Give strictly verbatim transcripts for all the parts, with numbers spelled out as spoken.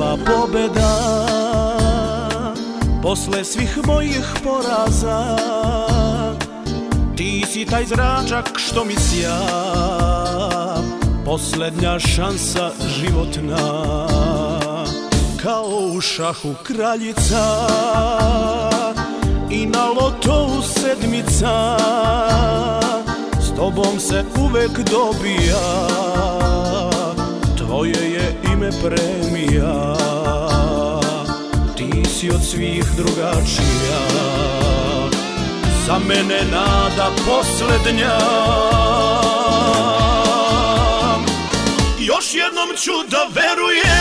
prva pobeda posle svih mojih poraza. Ti si taj zračak što mi sja, poslednja šansa životna. Kao u šahu kraljica i na lotovu sedmica, s tobom se uvek dobija, tvoje je ime premija. Ti si od svih drugačija, za mene nada poslednja. Još jednom ću da verujem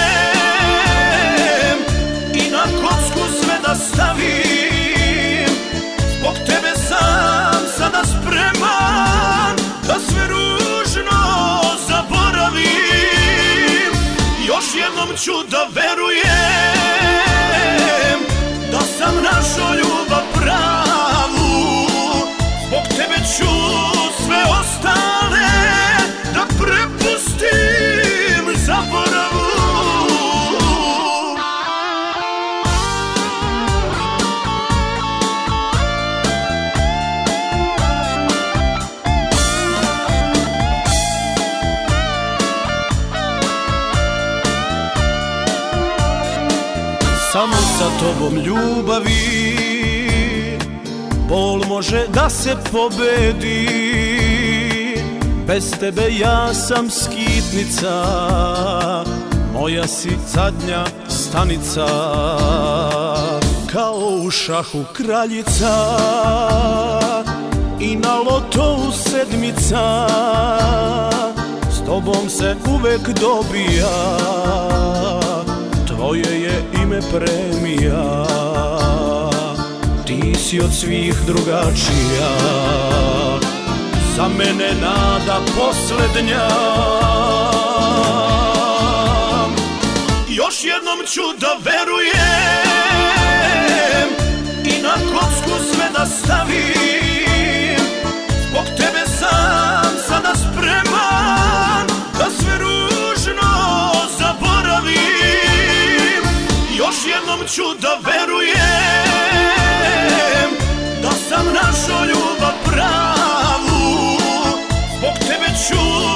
i na kocku sve da stavim. Zbog tebe sam sada spreman da sve ružno zaboravim. Još jednom ću da verujem da sam našao ljubav pravu. Zbog tebe ću sve ostale da prepustim zaboravu. Samo sa tobom ljubavi bol može da se pobedi. Bez tebe ja sam skitnica, moja si zadnja stanica. Kao u šahu kraljica i na lotovu sedmica, s tobom se uvek dobija, tvoje je ime premija. Ti si od svih drugačija, za mene nada poslednja. Još jednom ću da verujem i na kocku sve da stavim. Zbog tebe sam sada spreman da sve ružno zaboravim. Još jednom ću da verujem da sam našao ljubav pravu. Zbog tebe ću